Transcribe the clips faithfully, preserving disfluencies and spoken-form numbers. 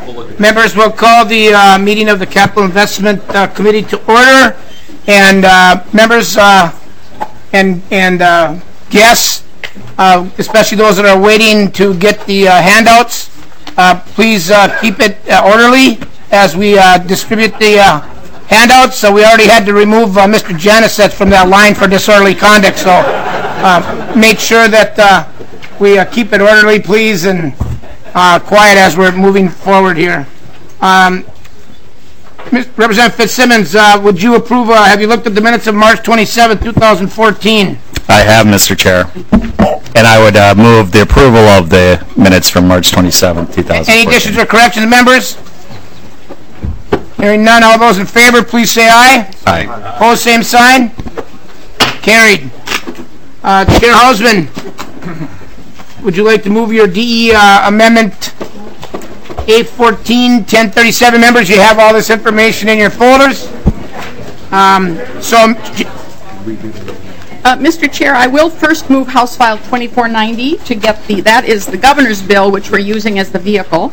Members will call the uh, meeting of the Capital Investment uh, Committee to order, and uh, members uh, and and uh, guests, uh, especially those that are waiting to get the uh, handouts, uh, please uh, keep it uh, orderly as we uh, distribute the uh, handouts. So we already had to remove uh, Mister Janicet from that line for disorderly conduct. So uh, make sure that uh, we uh, keep it orderly, please, and uh, quiet as we're moving forward here. Um, Representative Fitzsimmons, uh, would you approve? Uh, have you looked at the minutes of March twenty-seventh, two thousand fourteen? I have, Mister Chair, and I would uh, move the approval of the minutes from March twenty-seventh, two thousand fourteen. Any additions or corrections, members? Hearing none, all those in favor, please say aye. Aye. Opposed, same sign. Carried. Uh, Chair Hausman, would you like to move your D E uh, amendment A fourteen ten thirty-seven? Members, you have all this information in your folders. Um, so, uh, Mister Chair, I will first move House File twenty-four ninety to get the, that is the governor's bill, which we're using as the vehicle.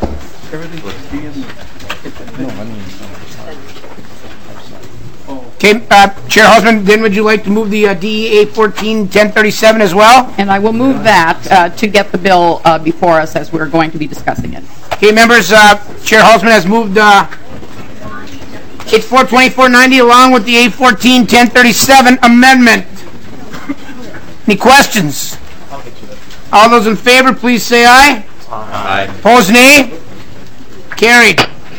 Okay, uh, Chair Hausman, then would you like to move the uh, D E A fourteen ten thirty-seven as well? And I will move that uh, to get the bill uh, before us as we're going to be discussing it. Okay, members, uh, Chair Hausman has moved uh, H four twenty-four ninety along with the A fourteen ten thirty-seven amendment. Any questions? All those in favor, please say aye. Aye. Opposed, nay? Carried.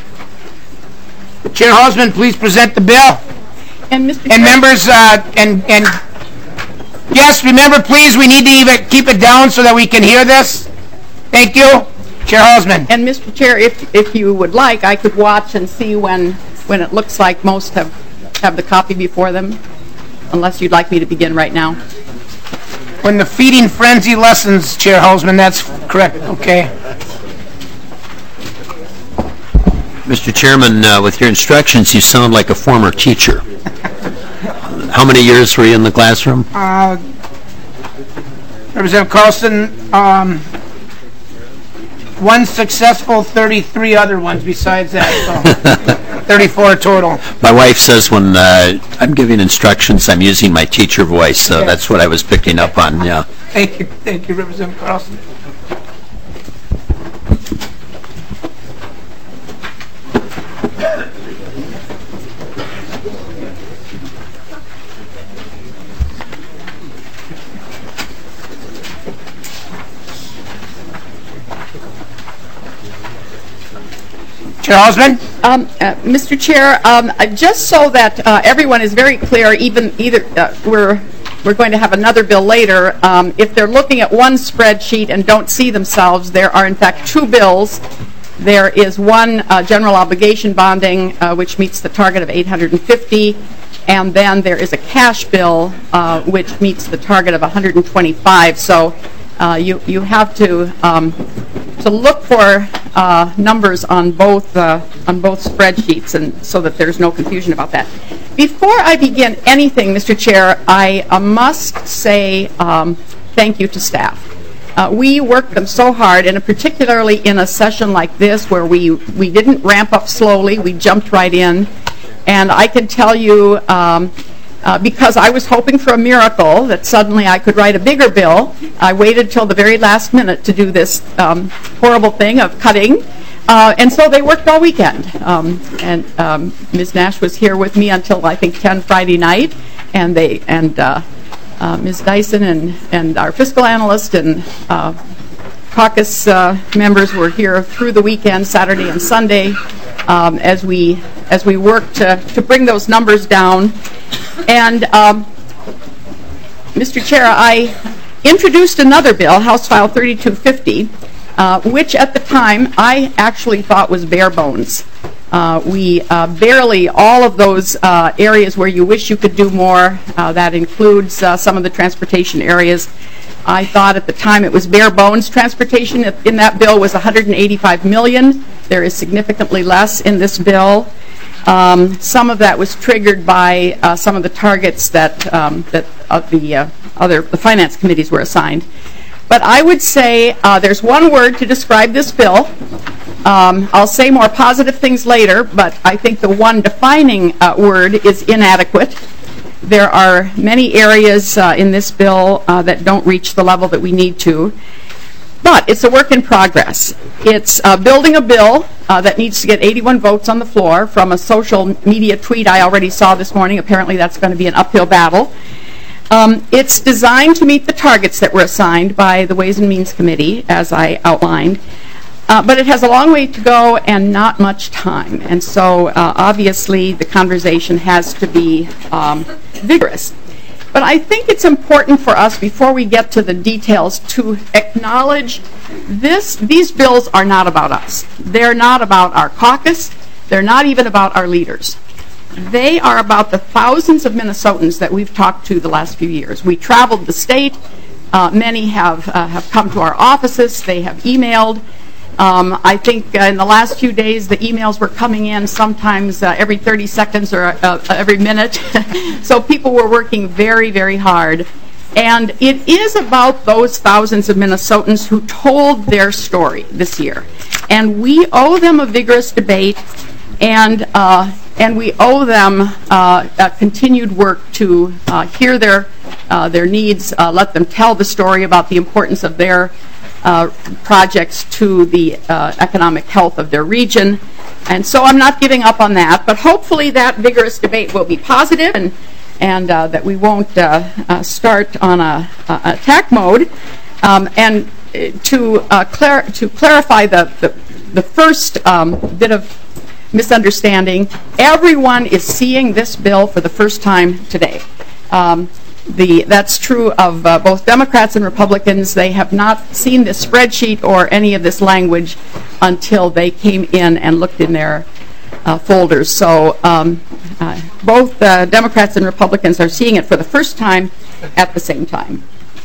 Chair Hausman, please present the bill. And Mister And Chair, members, uh, and and yes, remember, please, we need to even keep it down so that we can hear this. Thank you, Chair Hausman. and Mister Chair, if if you would like, I could watch and see when when it looks like most have have the copy before them, unless you'd like me to begin right now. When the feeding frenzy lessens, Chair Hausman, that's correct. Okay. Mister Chairman, uh, with your instructions, you sound like a former teacher. How many years were you in the classroom? Uh, Representative Carlson, um, one successful, thirty-three other ones besides that, so thirty-four total. My wife says when uh, I'm giving instructions, I'm using my teacher voice, so Okay. that's what I was picking up on, yeah. Thank you, thank you, Representative Carlson. Chair Hausman? Um, uh, Mister Chair, um, uh, just so that uh, everyone is very clear, even either uh, we're we're going to have another bill later. Um, if they're looking at one spreadsheet and don't see themselves, there are in fact two bills. There is one uh, general obligation bonding, uh, which meets the target of eight hundred fifty, and then there is a cash bill, uh, which meets the target of one hundred twenty-five. So uh, you you have to um, to look for uh, numbers on both uh, on both spreadsheets, and so that there's no confusion about that. Before I begin anything, Mister Chair, I uh, must say um, thank you to staff. Uh, we worked them so hard, and particularly in a session like this where we, we didn't ramp up slowly, we jumped right in. And I can tell you, um, uh, because I was hoping for a miracle that suddenly I could write a bigger bill, I waited till the very last minute to do this um, horrible thing of cutting. Uh, and so they worked all weekend. Um, and um, Miz Nash was here with me until, I think, ten Friday night. And they and uh, Uh, Miz Dyson and, and our fiscal analyst and uh, caucus uh, members were here through the weekend, Saturday and Sunday, um, as we as we worked to, to bring those numbers down. And um, Mister Chair, I introduced another bill, House File thirty-two fifty, uh, which at the time I actually thought was bare bones. Uh, we uh, barely, all of those uh, areas where you wish you could do more, uh, that includes uh, some of the transportation areas. I thought at the time it was bare bones. Transportation in that bill was one hundred eighty-five million dollars. There is significantly less in this bill. Um, some of that was triggered by uh, some of the targets that um, that uh, the uh, other the finance committees were assigned. But I would say uh, there's one word to describe this bill, Um, I'll say more positive things later, but I think the one defining uh, word is inadequate. There are many areas uh, in this bill uh, that don't reach the level that we need to. But it's a work in progress. It's uh, building a bill uh, that needs to get eighty-one votes on the floor from a social media tweet I already saw this morning. Apparently that's going to be an uphill battle. Um, it's designed to meet the targets that were assigned by the Ways and Means Committee, as I outlined. Uh, but it has a long way to go and not much time. And so uh, obviously the conversation has to be um, vigorous. But I think it's important for us, before we get to the details, to acknowledge this. These bills are not about us. They're not about our caucus. They're not even about our leaders. They are about the thousands of Minnesotans that we've talked to the last few years. We traveled the state. Uh, many have, uh, have come to our offices. They have emailed. Um, I think uh, in the last few days the emails were coming in sometimes uh, every thirty seconds or uh, every minute. So people were working very, very hard. And it is about those thousands of Minnesotans who told their story this year. And we owe them a vigorous debate, and, uh, and we owe them uh, a continued work to uh, hear their, uh, their needs, uh, let them tell the story about the importance of their Uh, projects to the uh, economic health of their region. And so I'm not giving up on that, but hopefully that vigorous debate will be positive, and, and uh, that we won't uh, uh, start on a, a attack mode. Um, and to, uh, clar- to clarify the, the, the first um, bit of misunderstanding, everyone is seeing this bill for the first time today. Um, The, that's true of uh, both Democrats and Republicans. They have not seen this spreadsheet or any of this language until they came in and looked in their uh, folders. So um, uh, both uh, Democrats and Republicans are seeing it for the first time at the same time.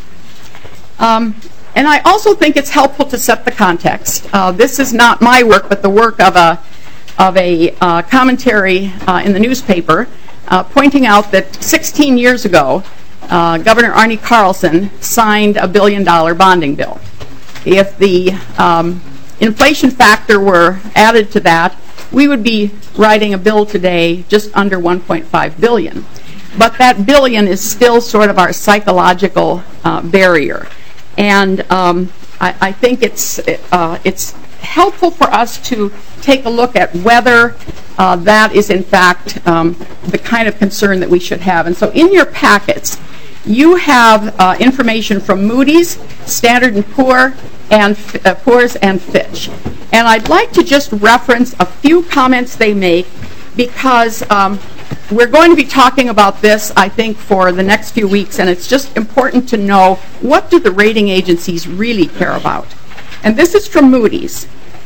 Um, and I also think it's helpful to set the context. Uh, this is not my work, but the work of a, of a uh, commentary uh, in the newspaper uh, pointing out that sixteen years ago, Uh, Governor Arne Carlson signed a billion dollar bonding bill. If the um, inflation factor were added to that, we would be writing a bill today just under one point five billion dollars. But that billion is still sort of our psychological uh, barrier. And um, I, I think it's, uh, it's helpful for us to take a look at whether uh, that is in fact um, the kind of concern that we should have. And so in your packets, you have uh, information from Moody's, Standard and Poor, and uh, Poor's and Fitch. And I'd like to just reference a few comments they make, because um, we're going to be talking about this, I think, for the next few weeks, and it's just important to know, what do the rating agencies really care about? And this is from Moody's.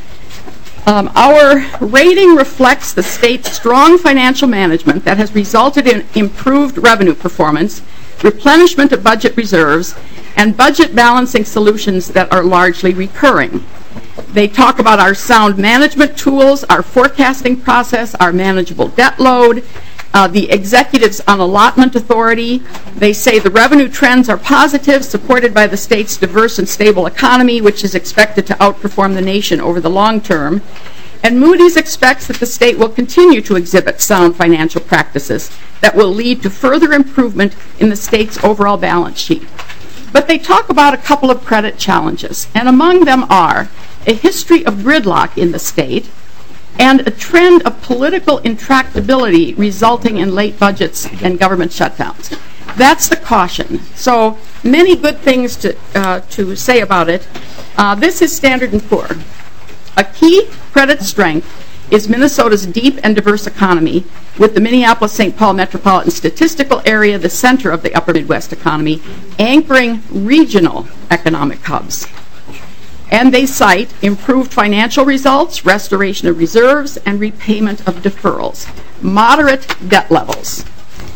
Um, our rating reflects the state's strong financial management that has resulted in improved revenue performance, replenishment of budget reserves, and budget balancing solutions that are largely recurring. They talk about our sound management tools, our forecasting process, our manageable debt load, uh, the executive's unallotment authority. They say the revenue trends are positive, supported by the state's diverse and stable economy, which is expected to outperform the nation over the long term. And Moody's expects that the state will continue to exhibit sound financial practices that will lead to further improvement in the state's overall balance sheet. But they talk about a couple of credit challenges, and among them are a history of gridlock in the state and a trend of political intractability resulting in late budgets and government shutdowns. That's the caution. So many good things to, uh, to say about it. Uh, this is Standard and Poor. A key credit strength is Minnesota's deep and diverse economy, with the Minneapolis-Saint Paul metropolitan statistical area the center of the upper Midwest economy, anchoring regional economic hubs. And they cite improved financial results, restoration of reserves, and repayment of deferrals, moderate debt levels.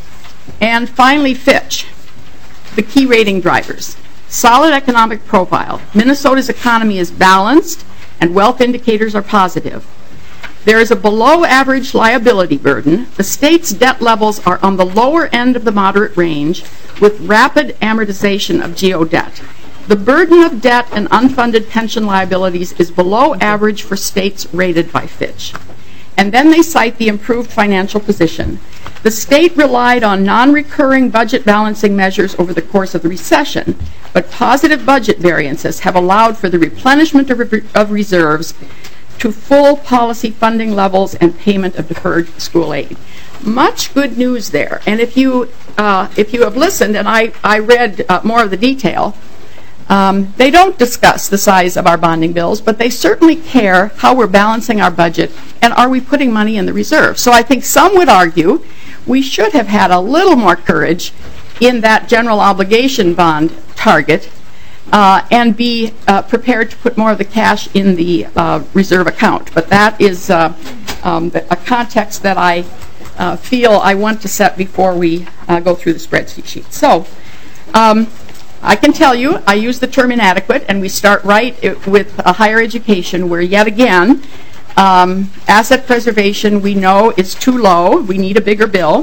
And finally, Fitch, the key rating drivers. Solid economic profile. Minnesota's economy is balanced, and wealth indicators are positive. There is a below-average liability burden. The state's debt levels are on the lower end of the moderate range, with rapid amortization of G O debt. The burden of debt and unfunded pension liabilities is below average for states rated by Fitch. And then they cite the improved financial position. The state relied on non-recurring budget balancing measures over the course of the recession, but positive budget variances have allowed for the replenishment of, re- of reserves to full policy funding levels and payment of deferred school aid. Much good news there. And if you uh, if you have listened, and I, I read uh, more of the detail, um, they don't discuss the size of our bonding bills, but they certainly care how we're balancing our budget and are we putting money in the reserve. So I think some would argue we should have had a little more courage in that general obligation bond target uh, and be uh, prepared to put more of the cash in the uh, reserve account. But that is uh, um, a context that I uh, feel I want to set before we uh, go through the spreadsheet sheet. So um, I can tell you I use the term inadequate, and we start right it, with a higher education where yet again um, asset preservation we know is too low. We need a bigger bill.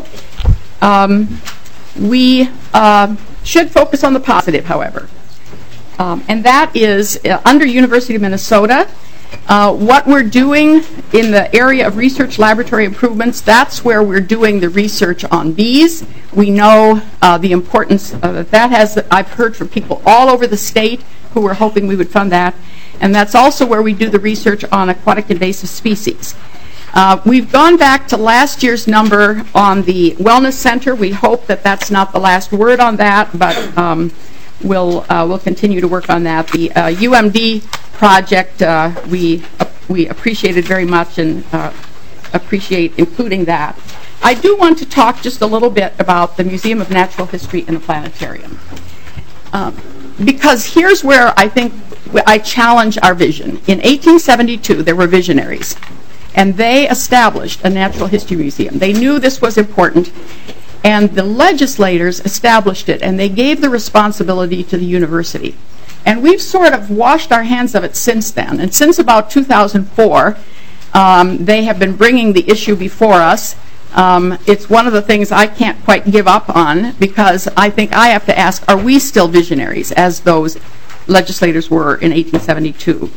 Um, we uh, should focus on the positive, however. Um, and that is, uh, under University of Minnesota, uh, what we're doing in the area of research laboratory improvements, that's where we're doing the research on bees. We know uh, the importance uh, that that has. I've heard from people all over the state who were hoping we would fund that. And that's also where we do the research on aquatic invasive species. Uh, we've gone back to last year's number on the Wellness Center. We hope that that's not the last word on that, but um, we'll uh, we'll continue to work on that. The uh, U M D project, uh, we uh, we appreciate it very much and uh, appreciate including that. I do want to talk just a little bit about the Museum of Natural History and the Planetarium. Um, because here's where I think I challenge our vision. In eighteen seventy-two, there were visionaries, and they established a natural history museum. They knew this was important, and the legislators established it, and they gave the responsibility to the university. And we've sort of washed our hands of it since then. And since about two thousand four, um, they have been bringing the issue before us. Um, it's one of the things I can't quite give up on, because I think I have to ask, are we still visionaries as those legislators were in eighteen seventy-two?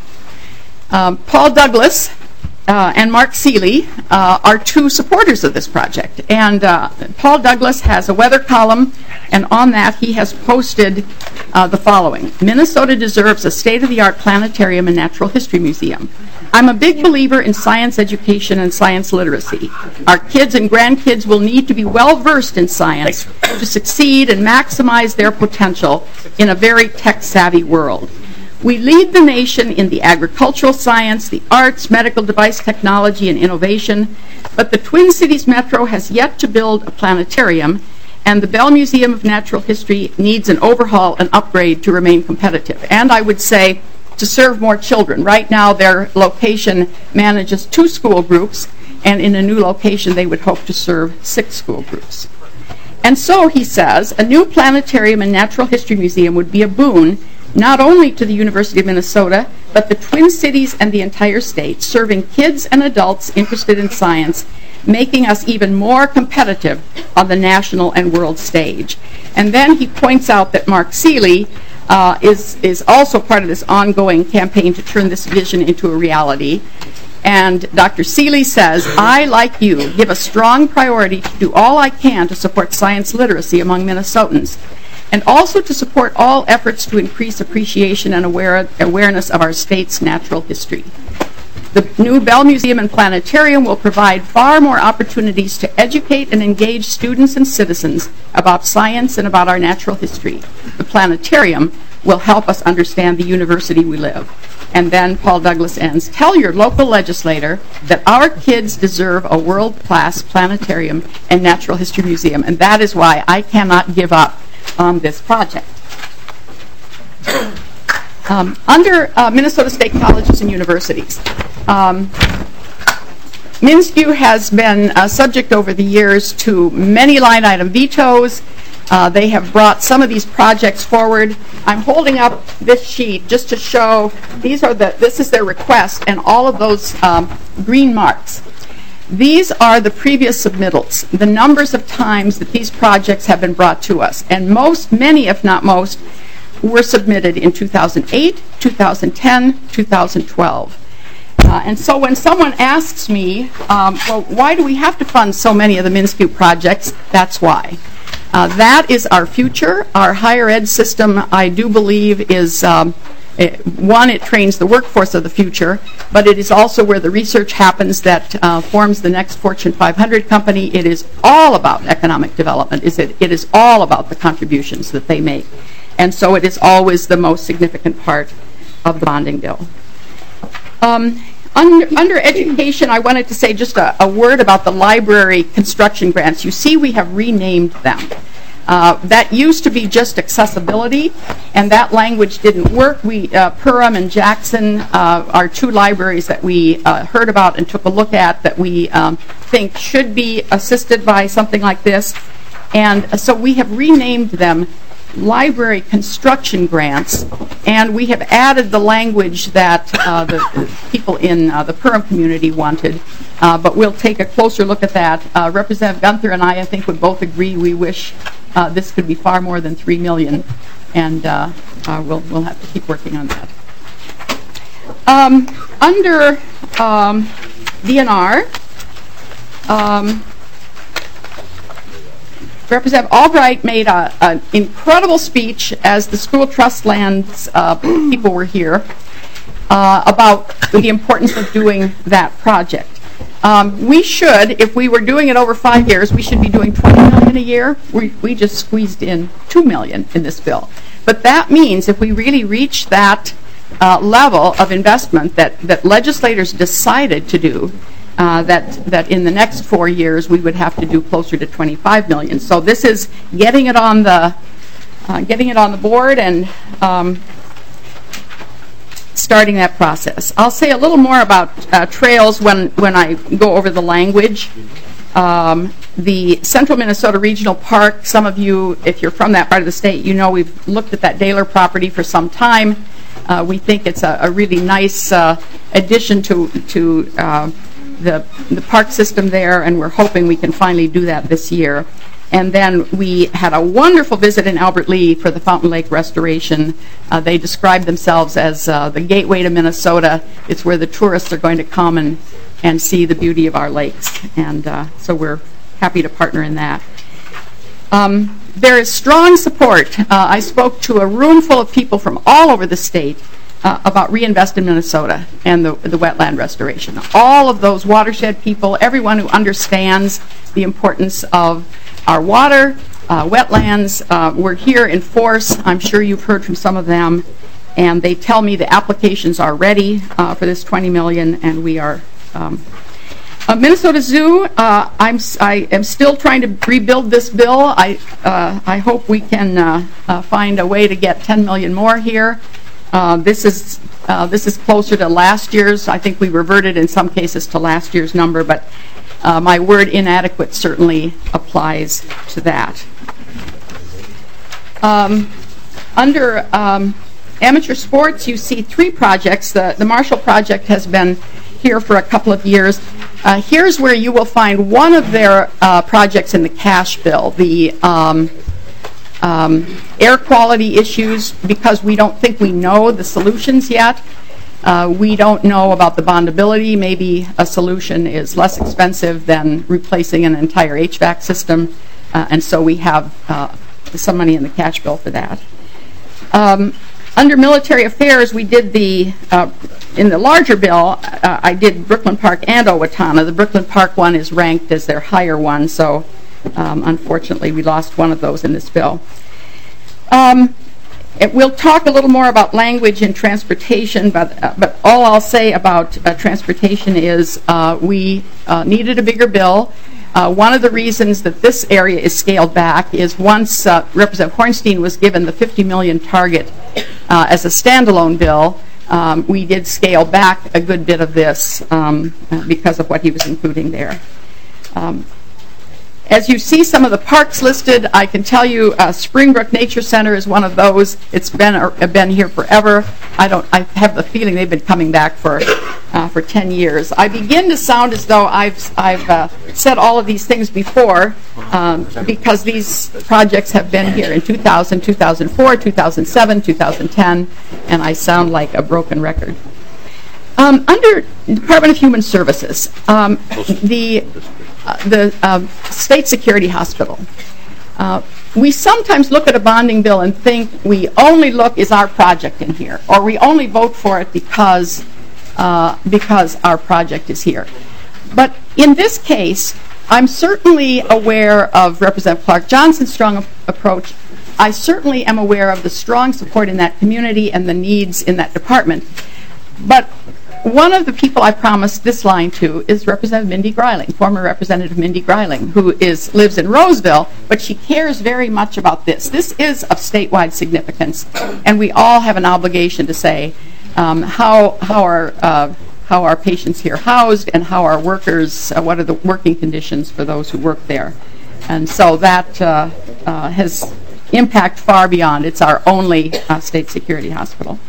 Um, Paul Douglas uh, and Mark Seeley uh, are two supporters of this project. And uh, Paul Douglas has a weather column, and on that he has posted uh, the following. Minnesota deserves a state-of-the-art planetarium and natural history museum. I'm a big believer in science education and science literacy. Our kids and grandkids will need to be well-versed in science to succeed and maximize their potential in a very tech-savvy world. We lead the nation in the agricultural science, the arts, medical device technology, and innovation, but the Twin Cities Metro has yet to build a planetarium, and the Bell Museum of Natural History needs an overhaul and upgrade to remain competitive. And I would say, to serve more children. Right now, their location manages two school groups, and in a new location, they would hope to serve six school groups. And so, he says, a new planetarium and natural history museum would be a boon not only to the University of Minnesota, but the Twin Cities and the entire state, serving kids and adults interested in science, making us even more competitive on the national and world stage. And then he points out that Mark Seeley Uh, is, is also part of this ongoing campaign to turn this vision into a reality. And Doctor Seeley says, I, like you, give a strong priority to do all I can to support science literacy among Minnesotans, and also to support all efforts to increase appreciation and aware, awareness of our state's natural history. The new Bell Museum and Planetarium will provide far more opportunities to educate and engage students and citizens about science and about our natural history. The planetarium will help us understand the university we live. And then Paul Douglas ends, tell your local legislator that our kids deserve a world-class planetarium and natural history museum, and that is why I cannot give up on this project. Um, under uh, Minnesota State Colleges and Universities, um, MnSTU has been uh, subject over the years to many line item vetoes. Uh, they have brought some of these projects forward. I'm holding up this sheet just to show these are the this is their request, and all of those um, green marks. These are the previous submittals, the numbers of times that these projects have been brought to us, and most, many if not most, were submitted in two thousand eight, two thousand ten, two thousand twelve. Uh, and so when someone asks me, um, well, why do we have to fund so many of the Minsky projects, that's why. Uh, that is our future. Our higher ed system, I do believe, is, um, it, one, it trains the workforce of the future, but it is also where the research happens that uh, forms the next Fortune five hundred company. It is all about economic development. Is it, it is all about the contributions that they make. And so it is always the most significant part of the bonding bill. Um, under, under education, I wanted to say just a, a word about the library construction grants. You see, we have renamed them. Uh, that used to be just accessibility, and that language didn't work. We, uh, Perham and Jackson uh, are two libraries that we uh, heard about and took a look at that we um, think should be assisted by something like this. And so we have renamed them library construction grants, and we have added the language that uh, the, the people in uh, the Perham community wanted, uh, but we'll take a closer look at that. Uh, Representative Gunther and I, I think, would both agree we wish uh, this could be far more than three million dollars, and uh, uh, we'll, we'll have to keep working on that. Um, under um, D N R, um, Representative Albright made an incredible speech as the school trust lands uh, people were here uh, about the importance of doing that project. Um, we should, if we were doing it over five years, we should be doing twenty million dollars a year. We, we just squeezed in two million dollars in this bill. But that means if we really reach that uh, level of investment that, that legislators decided to do, Uh, that that in the next four years we would have to do closer to twenty-five million. So this is getting it on the uh, getting it on the board and um, starting that process. I'll say a little more about uh, trails when when I go over the language. Um, the Central Minnesota Regional Park. Some of you, if you're from that part of the state, you know we've looked at that Daler property for some time. Uh, we think it's a, a really nice uh, addition to to. Uh, The, the park system there, and we're hoping we can finally do that this year. And then we had a wonderful visit in Albert Lea for the Fountain Lake restoration. Uh, they describe themselves as uh, the gateway to Minnesota. It's where the tourists are going to come and, and see the beauty of our lakes. And uh, so we're happy to partner in that. Um, there is strong support. Uh, I spoke to a room full of people from all over the state Uh, about Reinvest in Minnesota and the, the wetland restoration. All of those watershed people, everyone who understands the importance of our water, uh, wetlands, uh, we're here in force. I'm sure you've heard from some of them, and they tell me the applications are ready uh, for this twenty million dollars, and we are. Um, uh, Minnesota Zoo, uh, I'm, I am still trying to rebuild this bill. I, uh, I hope we can uh, uh, find a way to get ten million dollars more here. Uh, this is uh, this is closer to last year's. I think we reverted in some cases to last year's number, but uh, my word inadequate certainly applies to that. Um, under um, amateur sports, you see three projects. The, the Marshall Project has been here for a couple of years. Uh, here's where you will find one of their uh, projects in the cash bill, the um, Um, air quality issues, because we don't think we know the solutions yet. Uh, we don't know about the bondability. Maybe a solution is less expensive than replacing an entire H V A C system, uh, and so we have uh, some money in the cash bill for that. Um, under military affairs, we did the, uh, in the larger bill, uh, I did Brooklyn Park and Owatonna. The Brooklyn Park one is ranked as their higher one, so Um, unfortunately, we lost one of those in this bill. Um, it, we'll talk a little more about language in transportation, but uh, but all I'll say about uh, transportation is uh, we uh, needed a bigger bill. Uh, one of the reasons that this area is scaled back is once uh, Representative Hornstein was given the fifty million dollars target uh, as a standalone bill, um, we did scale back a good bit of this um, because of what he was including there. Um, As you see some of the parks listed, I can tell you uh, Springbrook Nature Center is one of those. It's been uh, been here forever. I don't. I have the feeling they've been coming back for uh, for ten years. I begin to sound as though I've I've uh, said all of these things before, um, because these projects have been here in two thousand, two thousand four, two thousand seven, two thousand ten, and I sound like a broken record. Um, under Department of Human Services, um, the, uh, the uh, State Security Hospital, uh, we sometimes look at a bonding bill and think we only look, is our project in here? Or we only vote for it because, uh, because our project is here. But in this case, I'm certainly aware of Representative Clark Johnson's strong a- approach. I certainly am aware of the strong support in that community and the needs in that department. But one of the people I promised this line to is Representative Mindy Greiling, former Representative Mindy Greiling, who is lives in Roseville, but she cares very much about this. This is of statewide significance, and we all have an obligation to say um, how how our uh, how our patients here housed and how our workers, uh, what are the working conditions for those who work there, and so that uh, uh, has impact far beyond. It's our only uh, state security hospital.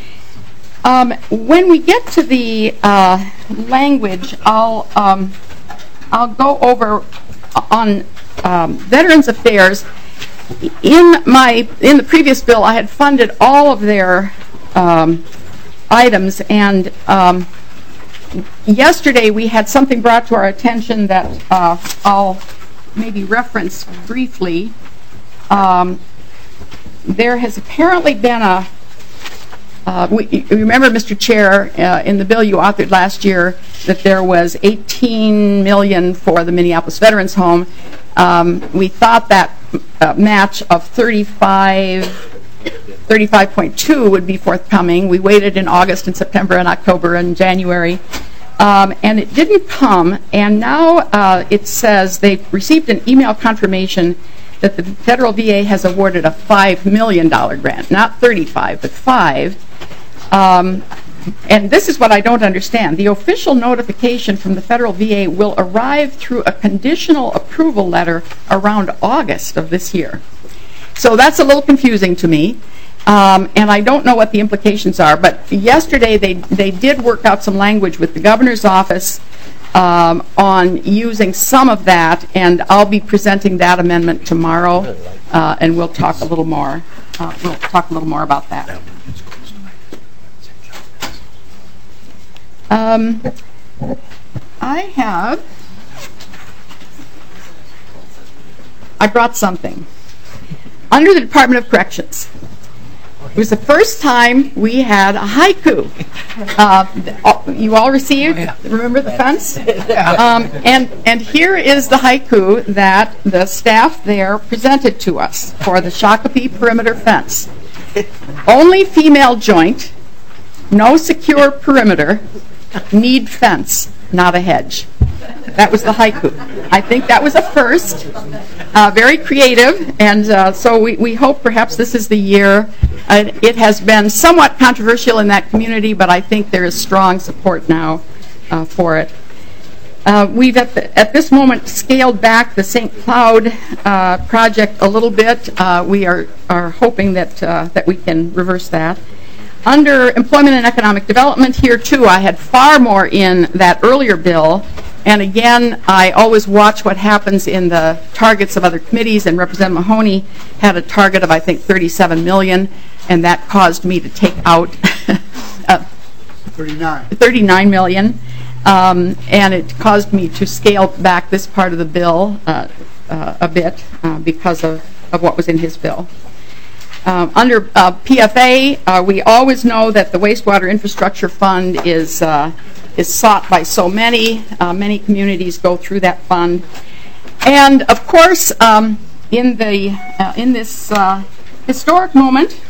Um, when we get to the uh, language, I'll um, I'll go over on um, Veterans Affairs. In my in the previous bill, I had funded all of their um, items, and um, yesterday we had something brought to our attention that uh, I'll maybe reference briefly. Um, there has apparently been a Uh, we, you remember, Mister Chair, uh, in the bill you authored last year that there was eighteen million dollars for the Minneapolis Veterans Home. Um, we thought that uh, match of thirty-five, thirty-five point two would be forthcoming. We waited in August and September and October and January, um, and it didn't come. And now uh, it says they've received an email confirmation that the federal V A has awarded a five million dollars grant, not thirty-five, but five. Um, and this is what I don't understand. The official notification from the federal V A will arrive through a conditional approval letter around August of this year. So that's a little confusing to me, um, and I don't know what the implications are. But yesterday they, they did work out some language with the governor's office Um, on using some of that, and I'll be presenting that amendment tomorrow, uh, and we'll talk a little more. Uh, we'll talk a little more about that. Um, I have. I brought something under the Department of Corrections. It was the first time we had a haiku. Uh, you all received? Oh, yeah. Remember the fence? Um, and and here is the haiku that the staff there presented to us for the Shakopee perimeter fence. Only female joint, no secure perimeter, need fence, not a hedge. That was the haiku. I think that was a first. Uh, very creative, and uh, so we, we hope perhaps this is the year. Uh, it has been somewhat controversial in that community, but I think there is strong support now uh, for it. Uh, we've at, the, at this moment scaled back the Saint Cloud uh, project a little bit. Uh, we are, are hoping that, uh, that we can reverse that. Under Employment and Economic Development, here too, I had far more in that earlier bill. And again, I always watch what happens in the targets of other committees, and Representative Mahoney had a target of, I think, thirty-seven million dollars, and that caused me to take out uh, thirty-nine. thirty-nine million dollars, um, and it caused me to scale back this part of the bill uh, uh, a bit uh, because of, of what was in his bill. Um, under uh, P F A, uh, we always know that the Wastewater Infrastructure Fund is uh, is sought by so many. Uh, many communities go through that fund, and of course, um, in the uh, in this uh, historic moment,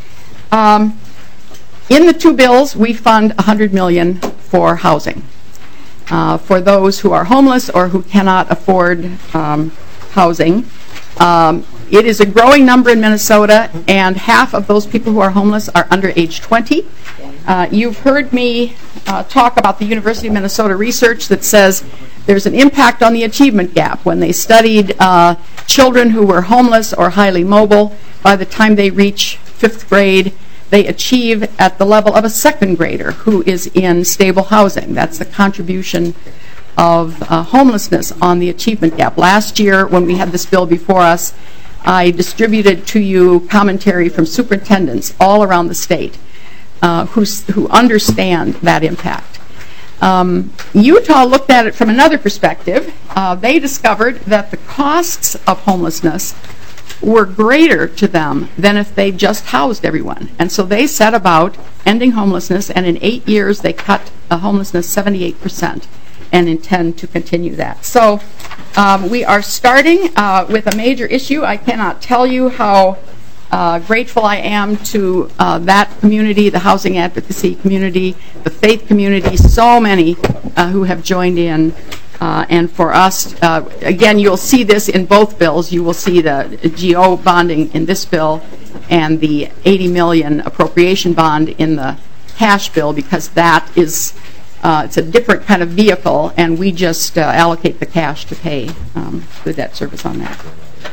um, in the two bills, we fund one hundred million dollars for housing uh, for those who are homeless or who cannot afford um, housing. Um, It is a growing number in Minnesota, and half of those people who are homeless are under age twenty. Uh, you've heard me uh, talk about the University of Minnesota research that says there's an impact on the achievement gap. When they studied uh, children who were homeless or highly mobile, by the time they reach fifth grade, they achieve at the level of a second grader who is in stable housing. That's the contribution of uh, homelessness on the achievement gap. Last year, when we had this bill before us, I distributed to you commentary from superintendents all around the state uh, who, who understand that impact. Um, Utah looked at it from another perspective. Uh, they discovered that the costs of homelessness were greater to them than if they just housed everyone. And so they set about ending homelessness, and in eight years they cut uh, homelessness seventy-eight percent and intend to continue that. So um, we are starting uh, with a major issue. I cannot tell you how Uh, grateful I am to uh, that community, the housing advocacy community, the faith community, so many uh, who have joined in. Uh, and for us, uh, again, you'll see this in both bills. You will see the G O bonding in this bill and the eighty million dollars appropriation bond in the cash bill, because that is, uh, it's a different kind of vehicle, and we just uh, allocate the cash to pay um, the debt service on that.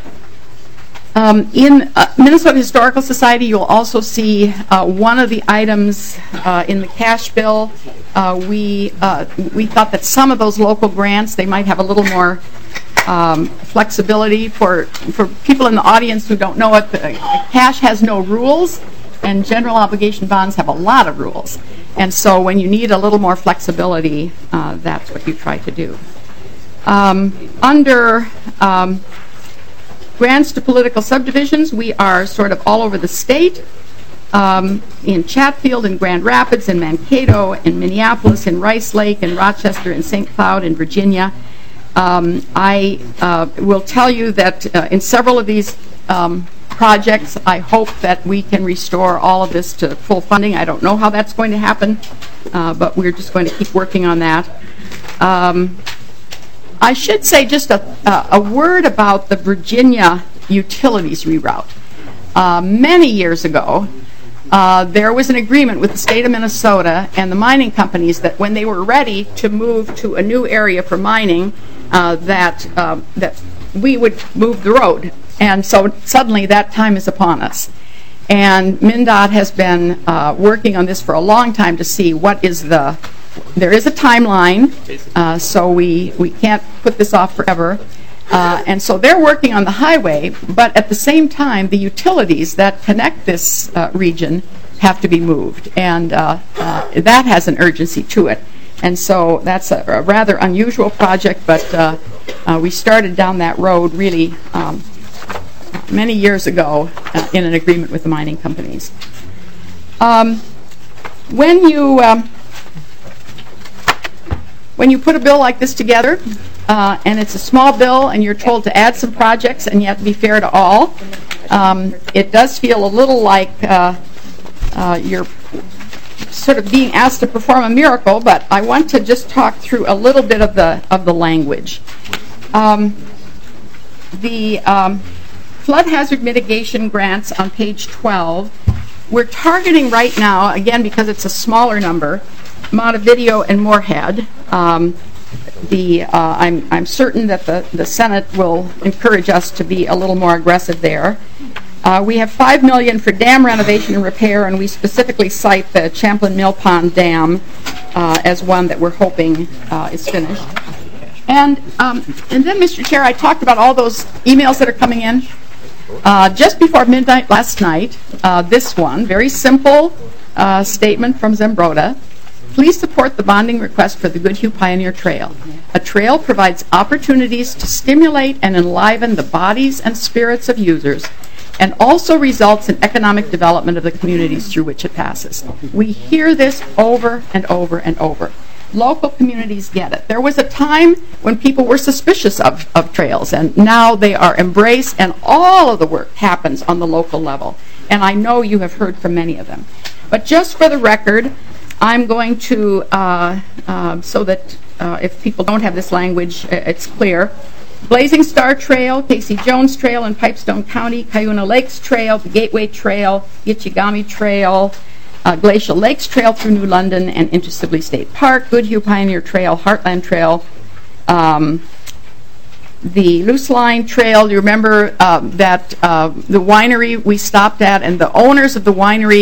Um, in uh, Minnesota Historical Society, you'll also see uh, one of the items uh, in the cash bill. Uh, we uh, we thought that some of those local grants, they might have a little more um, flexibility. For for people in the audience who don't know it, the, cash has no rules, and general obligation bonds have a lot of rules. And so when you need a little more flexibility, uh, that's what you try to do. Um, under um, grants to political subdivisions, we are sort of all over the state, um, in Chatfield, in Grand Rapids, in Mankato, in Minneapolis, in Rice Lake, in Rochester, in Saint Cloud, in Virginia. Um, I uh, will tell you that uh, in several of these um, projects, I hope that we can restore all of this to full funding. I don't know how that's going to happen, uh, but we're just going to keep working on that. Um, I should say just a, uh, a word about the Virginia utilities reroute. Uh, many years ago, uh, there was an agreement with the state of Minnesota and the mining companies that when they were ready to move to a new area for mining, uh, that uh, that we would move the road. And so suddenly that time is upon us. And MnDOT has been uh, working on this for a long time to see what is the There is a timeline, uh, so we, we can't put this off forever. Uh, and so they're working on the highway, but at the same time, the utilities that connect this uh, region have to be moved. And uh, uh, that has an urgency to it. And so that's a, a rather unusual project, but uh, uh, we started down that road really um, many years ago uh, in an agreement with the mining companies. Um, when you... Um, When you put a bill like this together, uh, and it's a small bill, and you're told to add some projects, and you have to be fair to all, um, it does feel a little like uh, uh, you're sort of being asked to perform a miracle. But I want to just talk through a little bit of the of the language. Um, the um, flood hazard mitigation grants on page twelve. We're targeting right now, again because it's a smaller number, Montevideo and Moorhead. Um, the uh, I'm I'm certain that the the Senate will encourage us to be a little more aggressive there. Uh, we have five million dollars for dam renovation and repair, and we specifically cite the Champlain Mill Pond Dam uh, as one that we're hoping uh, is finished. And um, and then, Mister Chair, I talked about all those emails that are coming in. Uh, just before midnight last night, uh, this one, very simple uh, statement from Zembroda. Please support the bonding request for the Goodhue Pioneer Trail. A trail provides opportunities to stimulate and enliven the bodies and spirits of users, and also results in economic development of the communities through which it passes. We hear this over and over and over. Local communities get it. There was a time when people were suspicious of, of trails, and now they are embraced, and all of the work happens on the local level. And I know you have heard from many of them. But just for the record, I'm going to, uh, uh, so that uh, if people don't have this language, it's clear. Blazing Star Trail, Casey Jones Trail in Pipestone County, Cuyuna Lakes Trail, the Gateway Trail, Yichigami Trail, uh, Glacial Lakes Trail through New London and into Sibley State Park, Goodhue Pioneer Trail, Heartland Trail, um, the Loose Line Trail. You remember uh, that uh, the winery we stopped at, and the owners of the winery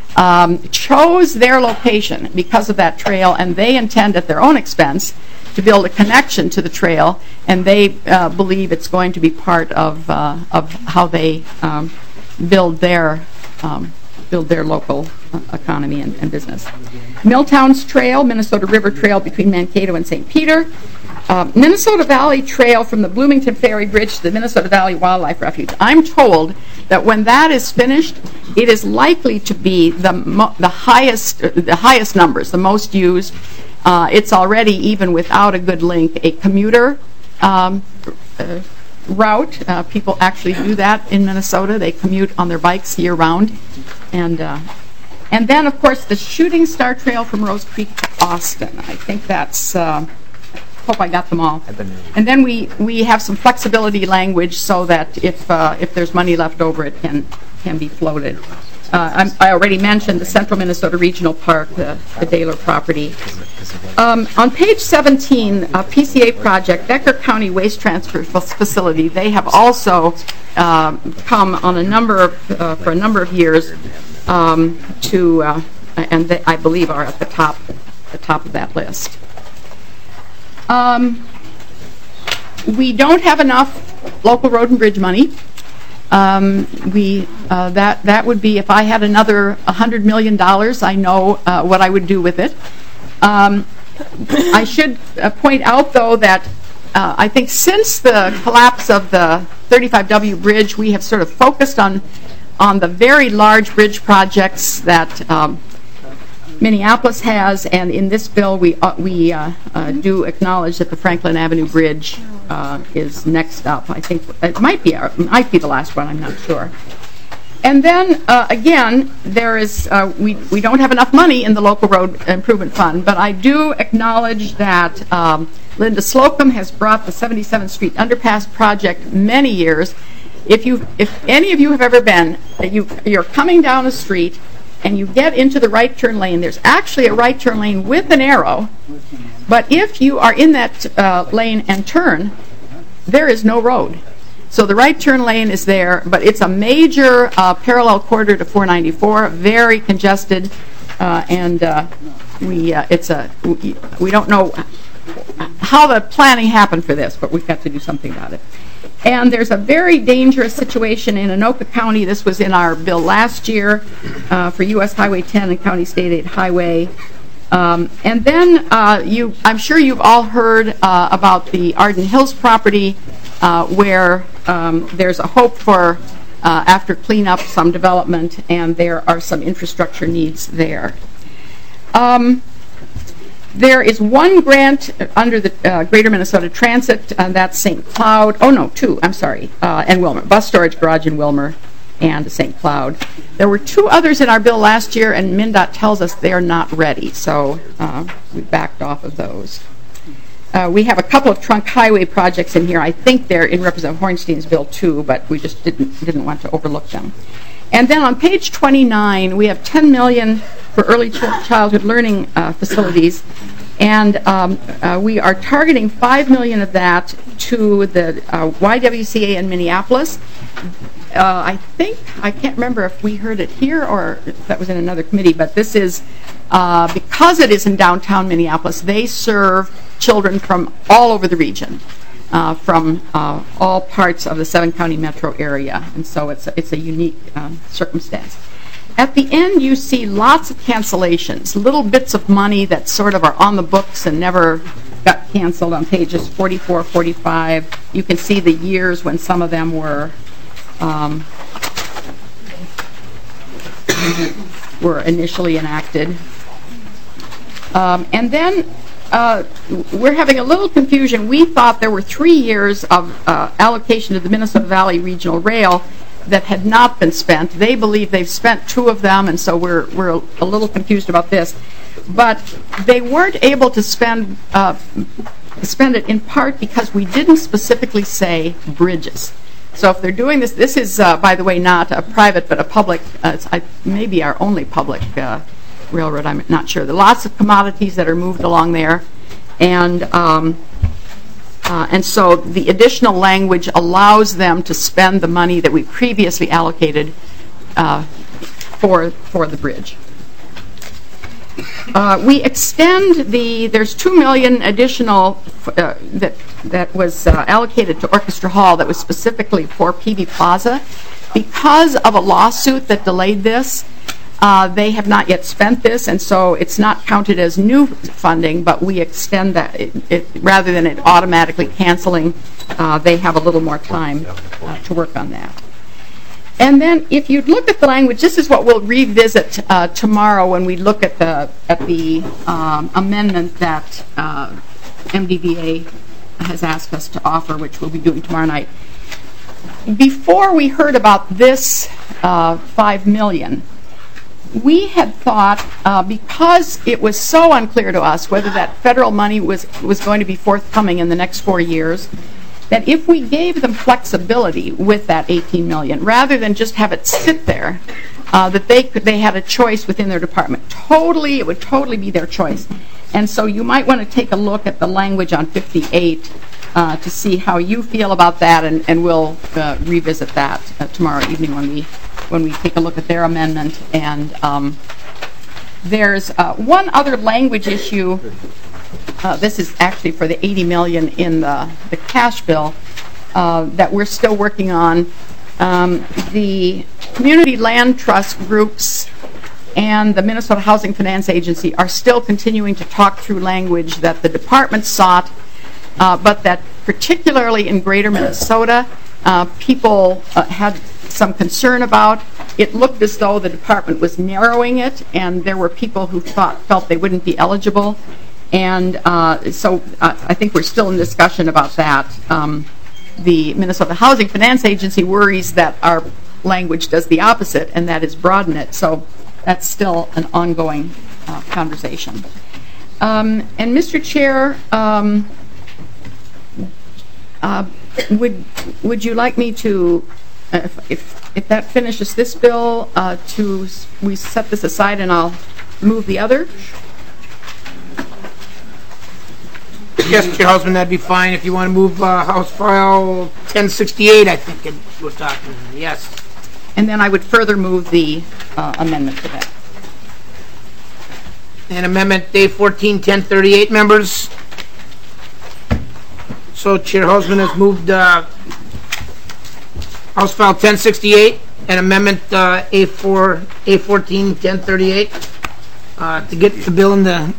um, chose their location because of that trail, and they intend at their own expense to build a connection to the trail, and they uh, believe it's going to be part of uh, of how they um, build their um, build their local uh, economy and, and business. Milltown's Trail, Minnesota River Trail between Mankato and Saint Peter. Uh, Minnesota Valley Trail from the Bloomington Ferry Bridge to the Minnesota Valley Wildlife Refuge. I'm told that when that is finished, it is likely to be the mo- the highest uh, the highest numbers, the most used. Uh, it's already, even without a good link, a commuter um, uh, route. Uh, people actually do that in Minnesota. They commute on their bikes year-round. And uh, and then, of course, the Shooting Star Trail from Rose Creek to Austin. I think that's... Uh, hope I got them all. And then we, we have some flexibility language so that if uh, if there's money left over, it can can be floated. Uh, I'm, I already mentioned the Central Minnesota Regional Park, the, the Daler property. Um, on page seventeen, uh, P C A project, Becker County Waste Transfer Facility, they have also uh, come on a number of, uh, for a number of years um, to, uh, and they, I believe are at the top, the top of that list. Um, we don't have enough local road and bridge money. Um, we uh, that that would be, if I had another one hundred million dollars, I know uh, what I would do with it. Um, I should uh, point out, though, that uh, I think since the collapse of the thirty-five W bridge, we have sort of focused on on the very large bridge projects that um, Minneapolis has, and in this bill we uh, we uh, uh, do acknowledge that the Franklin Avenue Bridge uh, is next up. I think it might be our, might be the last one. I'm not sure. And then uh, again, there is uh, we we don't have enough money in the local road improvement fund, but I do acknowledge that um, Linda Slocum has brought the seventy-seventh Street underpass project many years. If you if any of you have ever been, you you're coming down a street and you get into the right turn lane, there's actually a right turn lane with an arrow, but if you are in that uh, lane and turn, there is no road. So the right turn lane is there, but it's a major uh, parallel corridor to four ninety-four, very congested, uh, and uh, we uh, it's a we, we don't know how the planning happened for this, but we've got to do something about it. And there's a very dangerous situation in Anoka County. This was in our bill last year uh, for U S Highway ten and County State Aid Highway. Um, and then uh, you, I'm sure you've all heard uh, about the Arden Hills property, uh, where um, there's a hope for, uh, after cleanup, some development, and there are some infrastructure needs there. Um, There is one grant under the uh, Greater Minnesota Transit, and that's Saint Cloud. Oh, no, two, I'm sorry, uh, and Wilmer. Bus Storage Garage in Wilmer and Saint Cloud. There were two others in our bill last year, and MnDOT tells us they're not ready, so uh, we backed off of those. Uh, we have a couple of trunk highway projects in here. I think they're in Representative Hornstein's bill, too, but we just didn't didn't want to overlook them. And then on page twenty-nine, we have ten million dollars for early ch- childhood learning uh, facilities, and um, uh, we are targeting five million dollars of that to the uh, Y W C A in Minneapolis. Uh, I think, I can't remember if we heard it here or if that was in another committee, but this is, uh, because it is in downtown Minneapolis, they serve children from all over the region. Uh, from uh, all parts of the seven-county metro area, and so it's a, it's a unique um, circumstance. At the end, you see lots of cancellations, little bits of money that sort of are on the books and never got canceled on pages forty-four, forty-five. You can see the years when some of them were um, were initially enacted. Um, and then Uh, we're having a little confusion. We thought there were three years of uh, allocation to the Minnesota Valley Regional Rail that had not been spent. They believe they've spent two of them, and so we're we're a little confused about this. But they weren't able to spend uh, spend it in part because we didn't specifically say bridges. So if they're doing this, this is, uh, by the way, not a private but a public. Uh, it's I, maybe our only public. Uh, railroad, I'm not sure. There are lots of commodities that are moved along there, and um, uh, and so the additional language allows them to spend the money that we previously allocated uh, for for the bridge. Uh, we extend the, there's two million additional uh, that that was uh, allocated to Orchestra Hall that was specifically for Peavey Plaza. Because of a lawsuit that delayed this, uh, they have not yet spent this, and so it's not counted as new funding, but we extend that. It, it, rather than it automatically canceling, uh, they have a little more time uh, to work on that. And then, if you look at the language, this is what we'll revisit uh, tomorrow when we look at the at the um, amendment that uh, M D V A has asked us to offer, which we'll be doing tomorrow night. Before we heard about this uh, five million, we had thought, uh, because it was so unclear to us whether that federal money was was going to be forthcoming in the next four years. That if we gave them flexibility with that eighteen million, rather than just have it sit there, uh, that they could, they had a choice within their department. Totally, it would totally be their choice. And so you might want to take a look at the language on fifty-eight uh, to see how you feel about that, and, and we'll uh, revisit that uh, tomorrow evening when we when we take a look at their amendment. And um, there's uh, one other language issue. Uh, this is actually for the eighty million in the, the cash bill uh, that we're still working on. Um, the community land trust groups and the Minnesota Housing Finance Agency are still continuing to talk through language that the department sought, uh, but that particularly in greater Minnesota, uh, people uh, had some concern about. It looked as though the department was narrowing it, and there were people who thought felt they wouldn't be eligible. And uh, so uh, I think we're still in discussion about that. Um, the Minnesota Housing Finance Agency worries that our language does the opposite, and that is broaden it. So that's still an ongoing uh, conversation. Um, and Mister Chair, um, uh, would would you like me to, uh, if, if if that finishes this bill, uh, to we set this aside and I'll move the other? Yes, Chair Husband, that'd be fine. If you want to move uh, House File ten sixty-eight, I think it, we're talking. Yes. And then I would further move the uh, amendment to that. And Amendment A fourteen ten thirty-eight, members. So Chair Husband has moved uh, House File ten sixty-eight and Amendment uh, A four A fourteen ten thirty-eight uh, to get the bill in the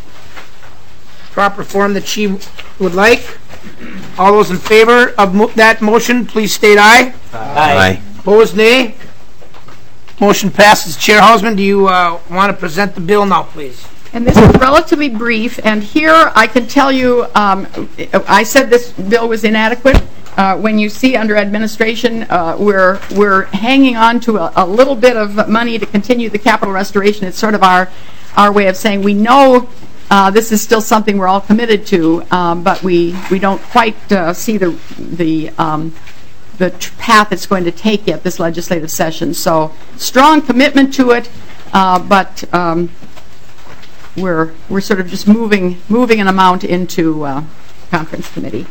proper form that she would like. All those in favor of mo that motion, please state aye. Aye. Opposed, nay. Motion passes. Chair Hausman, do you uh, want to present the bill now, please? And this is relatively brief, and here I can tell you, um, I said this bill was inadequate. Uh, when you see under administration, uh, we're we're hanging on to a, a little bit of money to continue the capital restoration. It's sort of our our way of saying we know uh, this is still something we're all committed to, um, but we we don't quite uh, see the the um, the path it's going to take yet this legislative session. So strong commitment to it, uh, but um, we're we're sort of just moving moving an amount into uh, conference committee.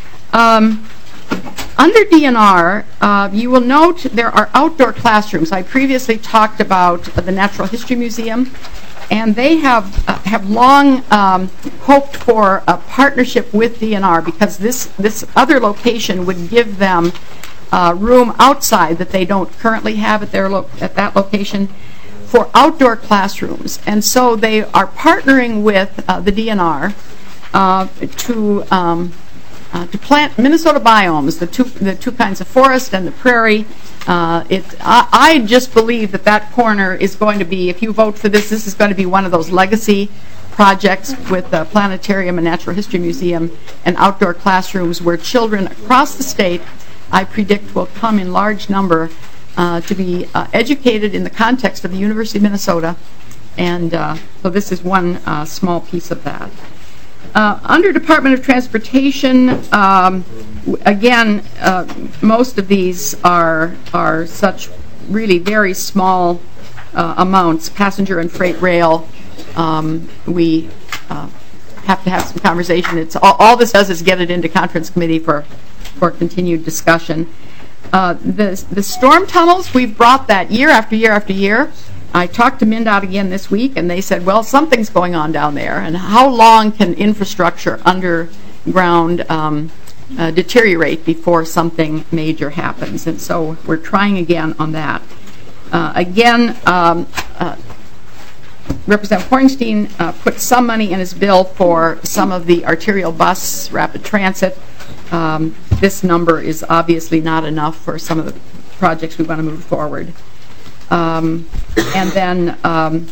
Um, under D N R, uh, you will note there are outdoor classrooms. I previously talked about uh, the Natural History Museum, and they have uh, have long um, hoped for a partnership with D N R because this this other location would give them uh, room outside that they don't currently have at their lo at that location for outdoor classrooms. And so they are partnering with uh, the D N R uh, to um, uh, to plant Minnesota biomes, the two the two kinds of forest and the prairie. Uh, it, I, I just believe that that corner is going to be, if you vote for this, this is going to be one of those legacy projects with the Planetarium and Natural History Museum and outdoor classrooms where children across the state, I predict, will come in large number uh, to be uh, educated in the context of the University of Minnesota. And uh, so this is one uh, small piece of that. Uh, under Department of Transportation, um, again, uh, most of these are are such really very small uh, amounts. Passenger and freight rail, um, we uh, have to have some conversation. It's all, all this does is get it into conference committee for for continued discussion. Uh, the the storm tunnels, we've brought that year after year after year. I talked to MnDOT again this week, and they said, well, something's going on down there, and how long can infrastructure underground um, uh, deteriorate before something major happens? And so we're trying again on that. Uh, again, um, uh, Representative Hornstein uh, put some money in his bill for some of the arterial bus rapid transit. Um, this number is obviously not enough for some of the projects we want to move forward. Um, and then um,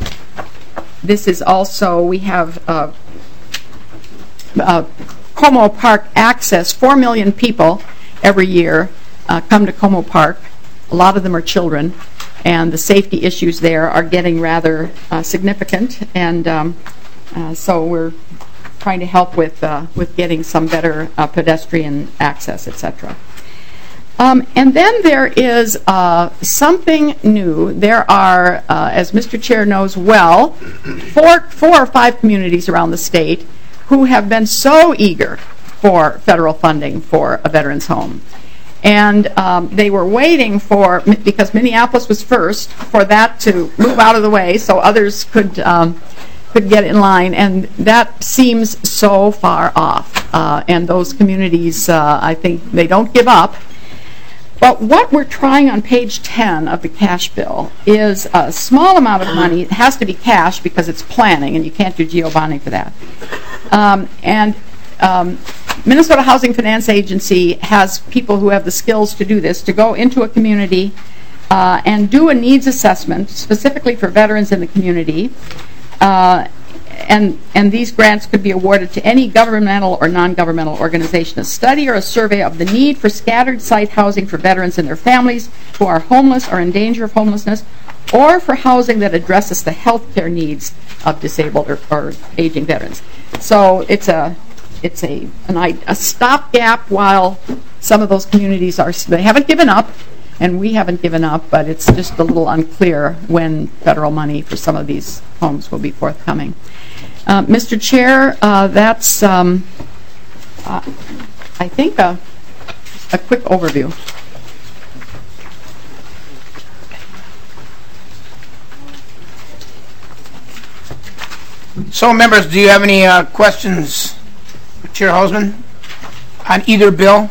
this is also, we have uh, uh, Como Park access. Four million people every year uh, come to Como Park. A lot of them are children, and the safety issues there are getting rather uh, significant. And um, uh, so we're trying to help with uh, with getting some better uh, pedestrian access, et cetera. Um, and then there is uh, something new. There are, uh, as Mister Chair knows well, four, four or five communities around the state who have been so eager for federal funding for a veterans home. And um, they were waiting for, because Minneapolis was first, for that to move out of the way so others could um, could get in line. And that seems so far off. Uh, and those communities, uh, I think, they don't give up. But what we're trying on page ten of the cash bill is a small amount of money. It has to be cash because it's planning, and you can't do geo bonding for that. Um, and um, Minnesota Housing Finance Agency has people who have the skills to do this, to go into a community uh, and do a needs assessment specifically for veterans in the community. Uh, And, and these grants could be awarded to any governmental or non-governmental organization. A study or a survey of the need for scattered site housing for veterans and their families who are homeless or in danger of homelessness, or for housing that addresses the health care needs of disabled or, or aging veterans. So it's a it's a an, a stopgap while some of those communities are, they haven't given up, and we haven't given up, but it's just a little unclear when federal money for some of these homes will be forthcoming. Uh, Mister Chair, uh, that's, um, uh, I think, a, a quick overview. So, members, do you have any uh, questions for Chair Hausman on either bill?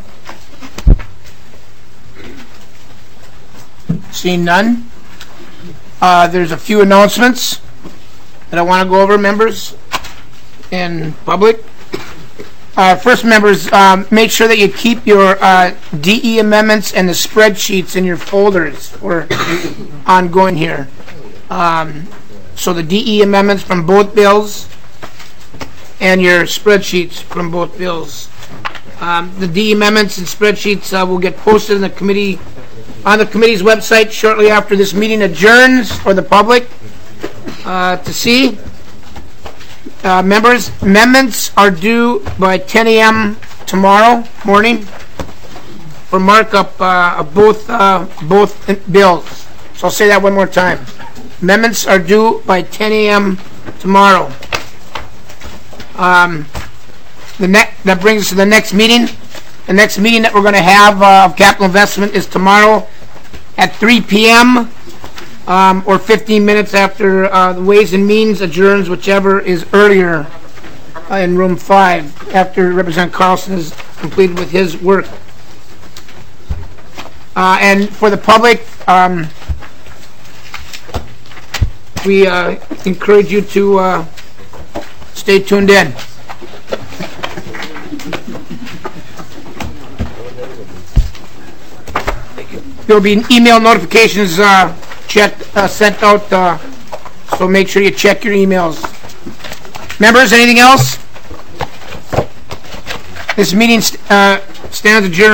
Seeing none. Uh, there's a few announcements that I want to go over, members and public. Uh, first, members, um, make sure that you keep your uh, D E amendments and the spreadsheets in your folders for ongoing here. Um, so the D E amendments from both bills and your spreadsheets from both bills. Um, the D E amendments and spreadsheets uh, will get posted in the committee on the committee's website shortly after this meeting adjourns for the public uh, to see. Uh, members, amendments are due by ten A M tomorrow morning for markup uh, of both uh, both bills. So I'll say that one more time. Amendments are due by ten A M tomorrow. Um, the ne- that brings us to the next meeting. The next meeting that we're going to have uh, of capital investment is tomorrow at three P M Um, or fifteen minutes after uh, the Ways and Means adjourns, whichever is earlier, uh, in room five, after Representative Carlson is completed with his work. Uh, and for the public, um, we uh, encourage you to uh, stay tuned in. There will be email notifications uh, check, uh, sent out, uh, so make sure you check your emails. Members, anything else? This meeting st- uh, stands adjourned.